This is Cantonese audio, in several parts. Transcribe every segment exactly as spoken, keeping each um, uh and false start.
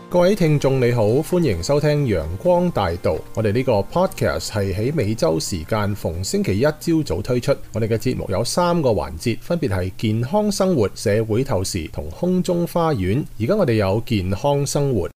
各位聽眾你好，歡迎收聽陽光大道。我哋呢個 podcast 係喺美洲時間逢星期一朝早推出。我哋嘅節目有三個環節，分別係健康生活、社會透視同空中花園。而家我哋有健康生活。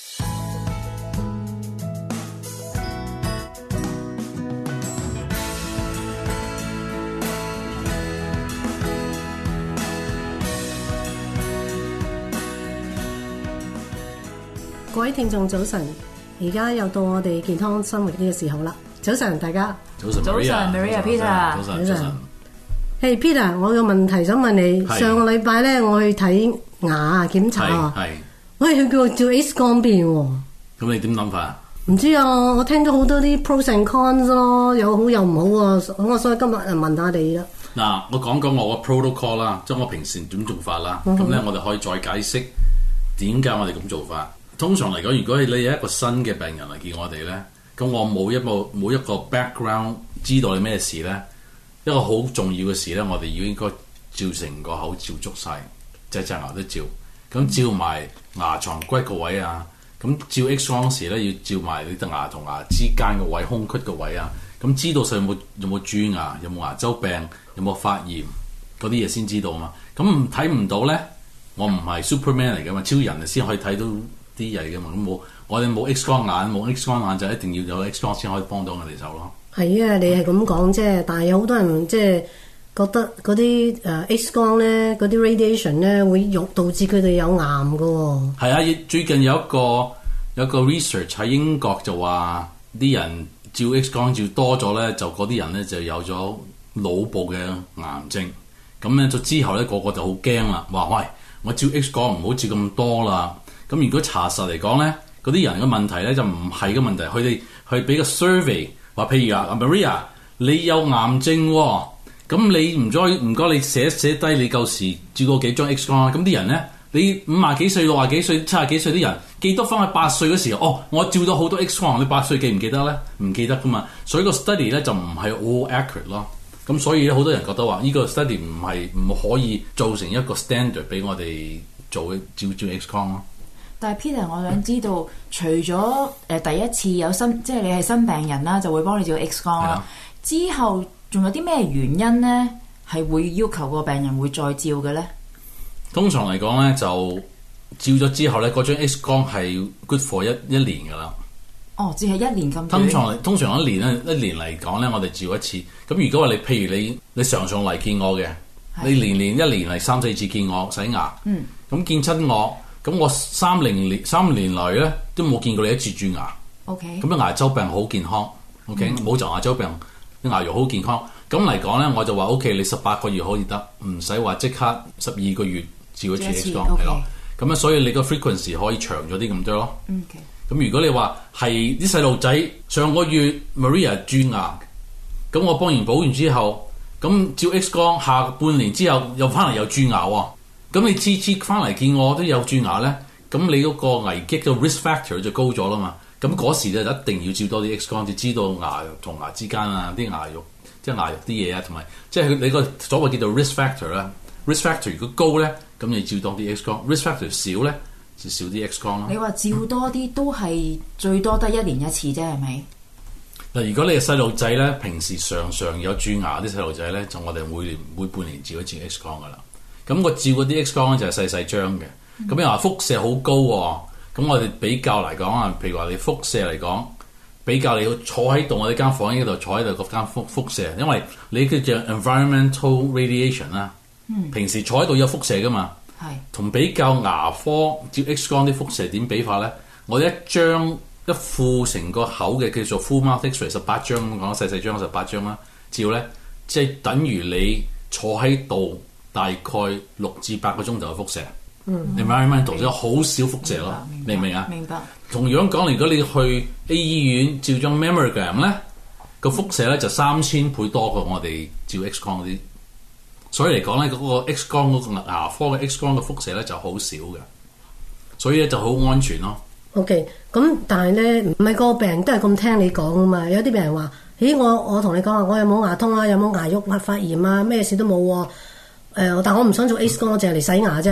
各位聽眾早晨，而家又到我哋健康生活呢個時候啦。早晨大家， 早晨 Maria Peter， 早晨早晨。 嘿 Peter， 我有問題想問你。上個禮拜咧，我去睇牙檢查啊，喂，佢叫我照 X 光片喎。 咁你點諗法啊？ 唔知啊，我聽咗好多啲 pros and cons 咯，有好有唔好啊。我所以今日誒問下你啦。 嗱，我講講我個 protocol 啦，即係我平時點做法啦。咁咧、嗯，我哋可以再解釋點解我哋咁做法。通常嚟講，如果你有一個新嘅病人嚟見我哋咧，咁我冇一個冇一個 background 知道你咩事咧，一個好重要嘅事咧，我哋要應該照成個口照足晒，隻隻牙都照，咁照埋牙床骨個位啊，咁照 X 光時咧要照埋你隻牙同牙之間個位、空隙個位啊，咁知道晒有冇有冇蛀牙、有冇牙周病、有冇發炎嗰啲嘢先知道嘛。咁睇唔到咧，我唔係 Superman 嚟噶嘛，超人先可以睇到啲嘢嘅嘛，咁冇我哋冇 X 光眼，冇 X 光眼就一定要有 X 光先可以幫到我哋手咯。係啊，你係咁講啫，但係有好多人即係覺得嗰啲誒 X 光咧，嗰啲 radiation 咧會導導致佢哋有癌㗎喎。係啊，最近有一個有一個 research 喺英國就話啲人照 X 光照多咗咧，就嗰啲人咧就有咗腦部嘅癌症。咁咧就之後咧個個就好驚啦，話喂，我照 X 光唔好照咁多啦。咁如果查實嚟講咧，嗰啲人嘅問題咧就唔係嘅問題，佢哋去俾個 survey 話，譬如啊 Maria， 你有癌症喎、哦，咁你唔該唔該你寫寫低你舊時照過幾張 X 光啦。咁啲人咧，你五廿幾歲、六廿幾歲、七廿幾歲啲人記得翻去八歲嗰時候，哦，我照到好多 X 光，你八歲記唔記得咧？唔記得噶嘛，所以個 study 咧就唔係 all accurate 咯。咁所以咧好多人覺得話呢、這個 study 唔係唔可以做成一個 standard 俾我哋做照照 X 光咯。 但係 Peter， 我想知道，除咗誒第一次有新，即係你係新病人啦，就會幫你照 X 光啦。之後仲有啲咩原因咧，係會要求個病人會再照嘅咧？ 通常嚟講咧，就照咗之後咧，嗰張 X 光係 good for 一一年㗎啦。 哦，只係一年咁短。 通常通常一年咧，一年嚟講咧，我哋照一次。咁如果話你譬如你你常常嚟見我嘅，你年年一年嚟三四次見我洗牙，嗯，咁見親我。咁我三零年三年嚟咧都冇見過你一次蛀牙。 OK。咁啲牙周病好健康。OK。冇、嗯、就牙周病，啲牙肉好健康。咁嚟講咧，我就話 OK，你十八個月可以得，唔使話即刻十二個月照一次 X 光係咯。咁啊，所以你個 frequency 可以長咗啲咁多咯。 OK。咁如果你話係啲細路仔上個月 Maria 蛀牙，咁我幫完補完之後，咁照 X 光下半年之後又翻嚟又蛀牙喎。咁你次次翻嚟見我都有蛀牙咧，咁你嗰個危機嘅 risk factor 就高咗啦嘛。咁嗰時就一定要照多啲 X 光，就知道牙同牙之間啊啲牙肉，即係牙肉啲嘢啊，同埋即係你個所謂叫做 risk factor 啦。risk factor 如果高咧，咁你照多啲 X 光 ；risk factor 少咧，就少啲 X 光咯。 你話照多啲都係最多得一年一次啫，係咪？ 嗱，如果你係細路仔咧，平時常常有蛀牙啲細路仔咧，就我哋每年每半年照一次 X 光噶啦。咁我照嗰啲 X 光咧就係細細張嘅，咁又話輻射好高喎，咁我哋比較嚟講啊，譬如話你輻射嚟講，比較你要坐喺度，我哋間房呢度坐喺度嗰間輻輻射，因為你叫做 environmental radiation 啦，嗯，平時坐喺度有輻射噶嘛，係，同比較牙科照 X 光啲輻射點比法咧，我哋一張一副成個口嘅叫做 full mouth X-ray 十八張咁講，細細張十八張啦，照咧即係等於你坐喺度。大概六至八個鐘頭嘅輻射，嗯 ，environmental 即係好少輻射咯，明唔明啊？ 明白。 同樣講，如果你去 A 醫院照張 mammogram 咧，個輻射咧就三千倍多過我哋照 X 光嗰啲，所以嚟講咧，嗰個 X 光嗰個牙科嘅 X 光嘅輻射咧就好少嘅，所以咧就好安全咯。 OK，咁但係咧唔係個病人都係咁聽你講啊嘛，有啲病人話：咦，我我同你講話，我有冇牙痛啊，有冇牙肉發炎啊，咩事都冇喎。誒、呃，但我唔想做 X 光，我淨係嚟洗牙啫。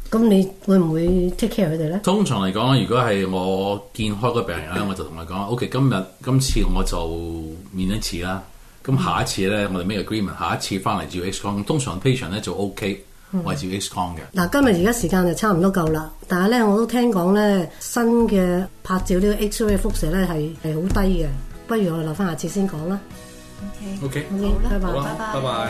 咁你會唔會 take care 佢哋咧？ 通常嚟講，如果係我見開個病人咧，我就同佢講 ：，OK， 今日今次我就面一次啦。咁下一次咧，我哋 make agreement，下一次翻嚟照 X 光。通常 patient 咧就 OK，我係照 X 光嘅。 嗱、嗯，今日而家時間就差唔多夠啦，但係咧我都聽講咧新嘅拍照呢個 X-ray 輻射咧係係好低嘅，不如我哋留翻下次先講啦。 OK，OK， 好啦，拜拜， 拜拜，拜拜。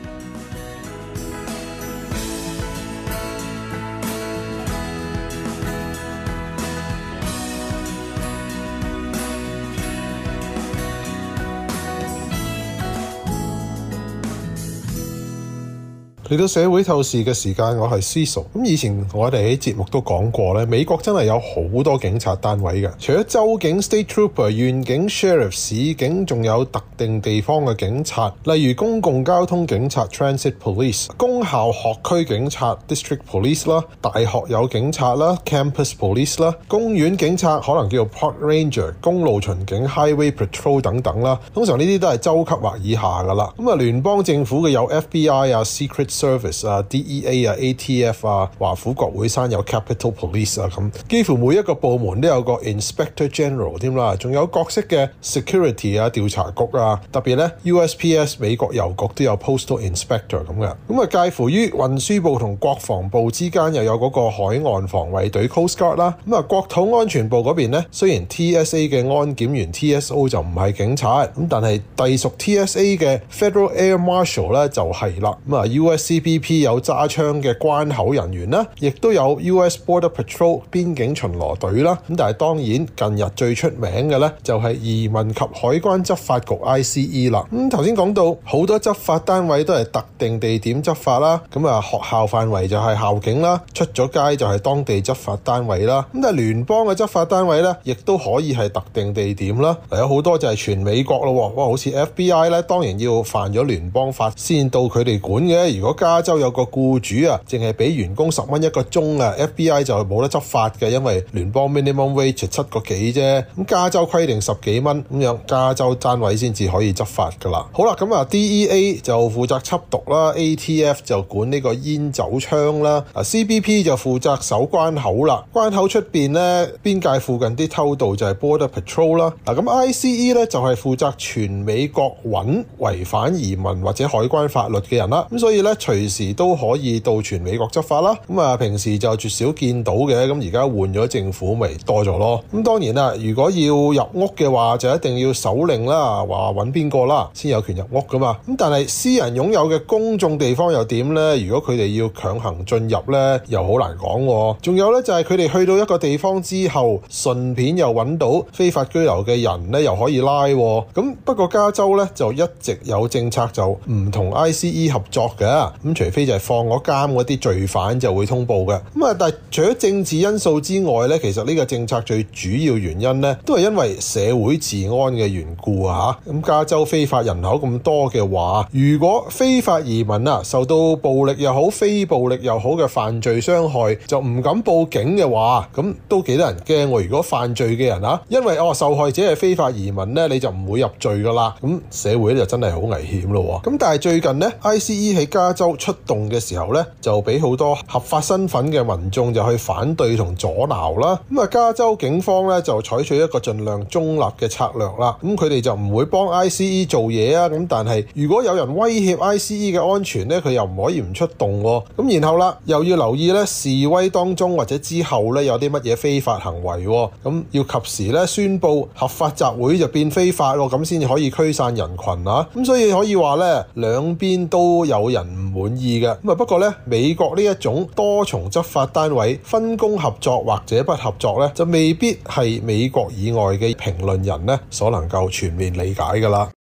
嚟到社會透視嘅時間，我係思熟。咁以前我哋喺節目都講過咧，美國真係有好多警察單位嘅，除咗州警 （State Trooper）、縣警 （Sheriff）、市警，仲有特定地方嘅警察，例如公共交通警察 （Transit Police）、公校學區警察 （District Police） 啦，大學有警察啦 （Campus Police） 啦，公園警察可能叫做 Park Ranger、公路巡警 （Highway Patrol） 等等啦。通常呢啲都係州級或以下噶啦。咁啊，聯邦政府嘅有 F B I 啊、Secret Service 啊、D E A 啊、A T F 啊、華府國會山有 Capitol Police 啊，咁幾乎每一個部門都有個 Inspector General 添啦，仲有各式嘅 Security 啊、調查局啊，特別咧 U S P S 美國郵局都有 Postal Inspector 咁嘅。咁啊，介乎於運輸部同國防部之間又有嗰個海岸防衛隊 Coast Guard 啦。咁啊，國土安全部嗰邊咧，雖然 T S A 嘅安檢員 T S O 就唔係警察，咁但係隸屬 T S A 嘅 Federal Air Marshal 咧就係啦。咁啊 U S C B P 有揸槍嘅關口人員啦，亦都有 U S Border Patrol 邊境巡邏隊啦。咁但係當然近日最出名嘅咧就係移民及海關執法局 I C E 啦。咁頭先講到好多執法單位都係特定地點執法啦。咁啊學校範圍就係校警啦，出咗街就係當地執法單位啦。咁但係聯邦嘅執法單位咧，亦都可以係特定地點啦。有好多就係全美國咯。哇，好似 F B I 咧，當然要犯咗聯邦法先到佢哋管嘅。如果加州有個僱主啊，淨係俾員工十蚊一個鐘啊 ，F B I 就冇得執法嘅，因為聯邦 minimum wage 七個幾啫。咁加州規定十幾蚊，咁樣加州單位先至可以執法噶啦。好啦，咁啊 D E A 就負責緝毒啦 ，A T F 就管呢個煙酒槍啦，啊 C B P 就負責守關口啦。關口出邊咧，邊界附近啲偷渡就係 Border Patrol 啦。嗱，咁 I C E 咧就係負責全美國揾違反移民或者海關法律嘅人啦。咁所以咧隨時都可以到全美國執法啦。咁啊，平時就絕少見到嘅，咁而家換咗政府咪多咗咯。咁當然啦，如果要入屋嘅話，就一定要手令啦，話揾邊個啦，先有權入屋噶嘛。咁但係私人擁有嘅公眾地方又點呢？如果佢哋要強行進入呢，又好難講。仲有呢，就係佢哋去到一個地方之後，順便又揾到非法居留嘅人呢，又可以拉。咁不過加州呢，就一直有政策就唔同 I C E 合作嘅。咁除非就係放咗監嗰啲罪犯就會通報嘅。咁啊，但係除咗政治因素之外呢，其實呢個政策最主要原因呢，都係因為社會治安嘅緣故啊。咁加州非法人口咁多嘅話，如果非法移民啊受到暴力又好、非暴力又好嘅犯罪傷害，就唔敢報警嘅話，咁都幾得人驚。如果犯罪嘅人啊，因為哦受害者係非法移民呢，你就唔會入罪噶啦。咁社會咧就真係好危險咯。咁但係最近呢 I C E 喺加州出動嘅時候呢，就俾好多合法身份嘅民眾就去反對同阻撓啦。咁啊，加州警方呢，就採取一個盡量中立嘅策略啦。咁佢哋就唔會幫 I C E 做嘢啊。咁但係如果有人威脅 I C E 嘅安全呢，佢又唔可以唔出動。咁然後啦，又要留意呢示威當中或者之後呢，有啲乜嘢非法行為。咁要及時呢宣佈合法集會就變非法咯，咁先至可以驅散人群啊。咁所以可以話呢，兩邊都有人唔滿意嘅。咁啊，不過呢，美國呢一種多重執法單位分工合作或者不合作呢，就未必係美國以外嘅評論人呢所能夠全面理解噶啦。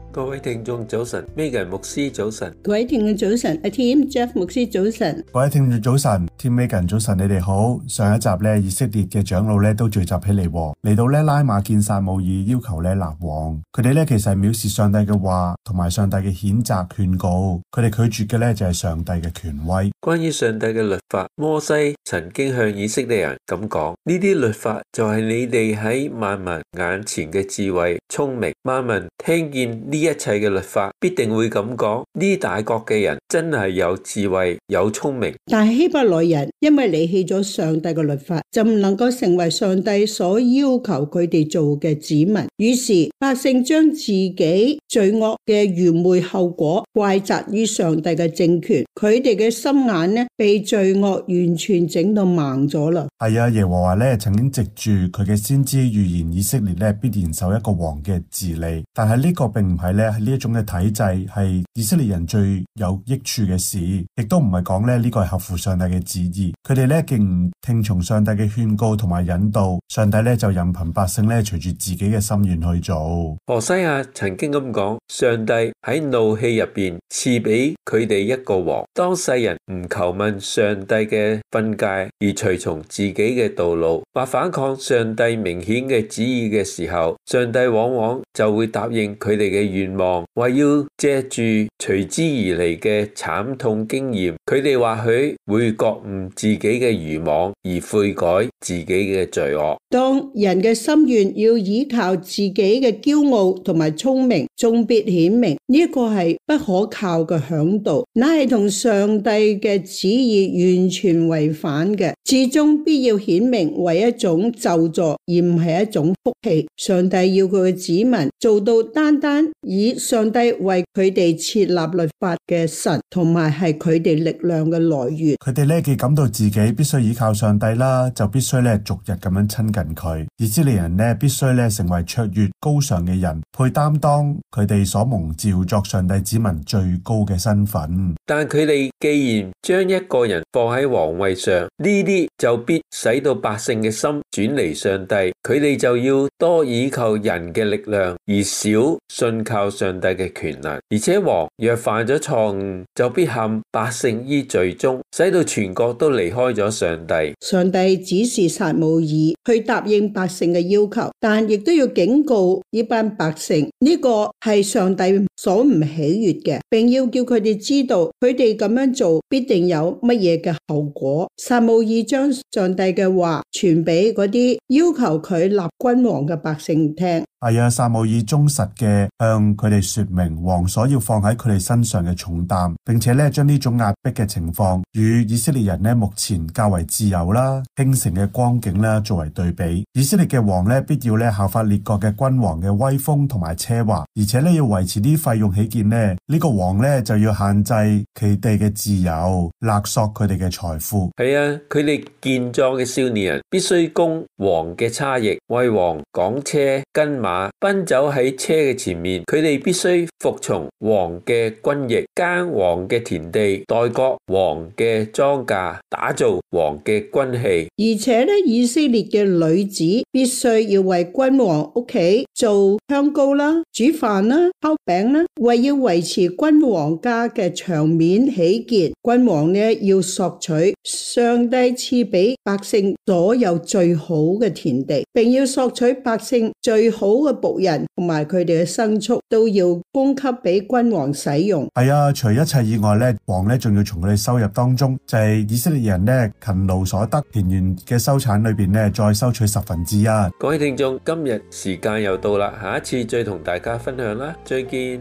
各位聽眾早晨 ，Megan 牧師早晨， 各位聽眾早晨，阿 Tim Jeff 牧師早晨， 各位聽眾早晨 ，Tim Megan 早晨，你哋好。上一集咧，以色列嘅長老咧都聚集起嚟，嚟到咧拉馬見撒母耳，要求咧立王。佢哋咧其實係藐視上帝嘅話，同埋上帝嘅譴責勸告。佢哋拒絕嘅咧就係上帝嘅權威。 關於上帝嘅律法，摩西曾經向以色列人咁講：呢啲律法就係你哋喺萬民眼前嘅智慧、聰明。萬民聽見呢一切嘅律法，必定會咁講：呢大國嘅人真係有智慧、有聰明。 但係希伯來人因為離棄咗上帝嘅律法，就唔能夠成為上帝所要求佢哋做嘅子民。於是百姓將自己罪惡嘅愚昧後果怪責於上帝嘅政權，佢哋嘅心眼呢被罪惡完全整到盲咗啦。 係啊，耶和華咧曾經藉住佢嘅先知預言以色列咧必然受一個王嘅治理，但係呢個並唔係咧係呢一種嘅體制係以色列人最有益處嘅事，亦都唔係講咧呢個係合乎上帝嘅旨意。佢哋咧竟唔聽從上帝嘅勸告同埋引導，上帝咧就任憑百姓咧隨住自己嘅心願去做。 何西阿曾經咁講：上帝喺怒氣入邊賜俾佢哋一個王，當世人唔求問上帝嘅訓誡而隨從自己嘅道路，或反抗上帝明顯嘅旨意嘅時候，上帝往往就會答應佢哋嘅願望，為要借住隨之而嚟嘅慘痛經驗，佢哋或許會覺悟自己嘅愚妄而悔改自己嘅罪惡。 當人嘅心願要依靠自己嘅驕傲同埋聰明，終必顯明呢一個係不可靠嘅嚮導，乃係同上帝嘅旨意完全違反嘅，至終必要顯明為一種咒詛，而唔係一種福氣。上帝要佢嘅子民做到單單以上帝為佢哋設立律法嘅神，同埋係佢哋力量嘅來源。 佢哋咧既感到自己必須依靠上帝啦，就必須咧逐日咁樣親近佢。以色列人咧必須咧成為卓越高尚嘅人，配擔當佢哋所蒙召作上帝子民最高嘅身份。 但佢哋既然將一個人放喺皇位上，呢啲就必使到百姓嘅心轉離上帝，佢哋就要多依靠人嘅力量，而少信靠上帝嘅權能。而且王若犯咗錯誤，就必陷百姓於罪中，使到全國都離開咗上帝。 上帝指示撒母耳去答應百姓嘅要求，但亦都要警告呢班百姓，呢個係上帝所唔喜悅嘅，並要叫佢哋知道佢哋咁樣做必定有乜嘢嘅後果。撒母耳將上帝嘅話傳俾嗰啲要求佢立君王嘅百姓聽。 係啊，撒母耳忠實嘅向佢哋說明王所要放喺佢哋身上嘅重擔，並且咧將呢種壓迫嘅情況與以色列人咧目前較為自由啦、興盛嘅光景啦作為對比。以色列嘅王咧必要咧效法列國嘅君王嘅威風同埋奢華，而且咧要維持啲費用起見咧，呢、這個王咧就要限制佢哋嘅自由，勒索佢哋嘅財富。 係啊，佢哋健壯嘅少年人必須供王嘅差役，為王趕車跟馬。奔走喺車嘅前面，佢哋必須服從王嘅軍役，耕王嘅田地，代割王嘅莊稼，打造王嘅軍器。 而且咧，以色列嘅女子必須要為君王屋企做香膏啦、煮飯啦、烤餅啦，為要維持君王家嘅場面起見，君王呢要索取上帝賜俾百姓所有最好嘅田地，並要索取百姓最好嘅僕人同埋佢哋嘅牲畜，都要供給俾君王使用。 係啊，除一切以外咧，王咧仲要從佢哋收入當中，就係、是、以色列人咧勤勞所得田園嘅收產裏邊咧，再收取十分之一。 各位聽眾，今日時間又到啦，下一次再同大家分享啦，再見。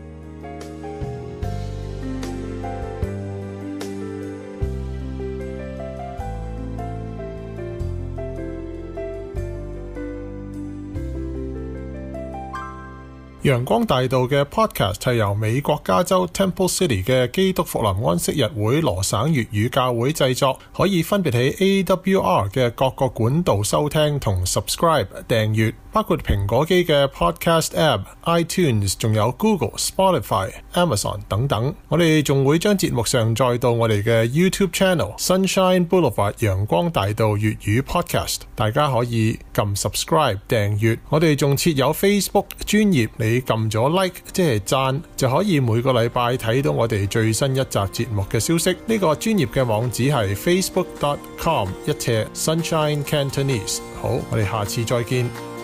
陽光大道嘅 podcast 係由美國加州 Temple City 嘅基督復臨安息日會羅省粵語教會製作，可以分別喺 A W R 嘅各個管道收聽同 subscribe 訂閱，包括蘋果機嘅 podcast app、iTunes， 仲有 Google、Spotify、Amazon 等等。我哋仲會將節目上載到我哋嘅 YouTube Channel Sunshine Boulevard 陽光大道粵語 podcast， 大家可以撳 subscribe 訂閱。我哋仲設有 Facebook 專頁，你你撳咗 like 即係讚，就可以每個禮拜睇到我哋最新一集節目嘅消息。呢、這個專頁嘅網址係 facebook dot com 一斜 Sunshine Cantonese。好，我哋下次再見。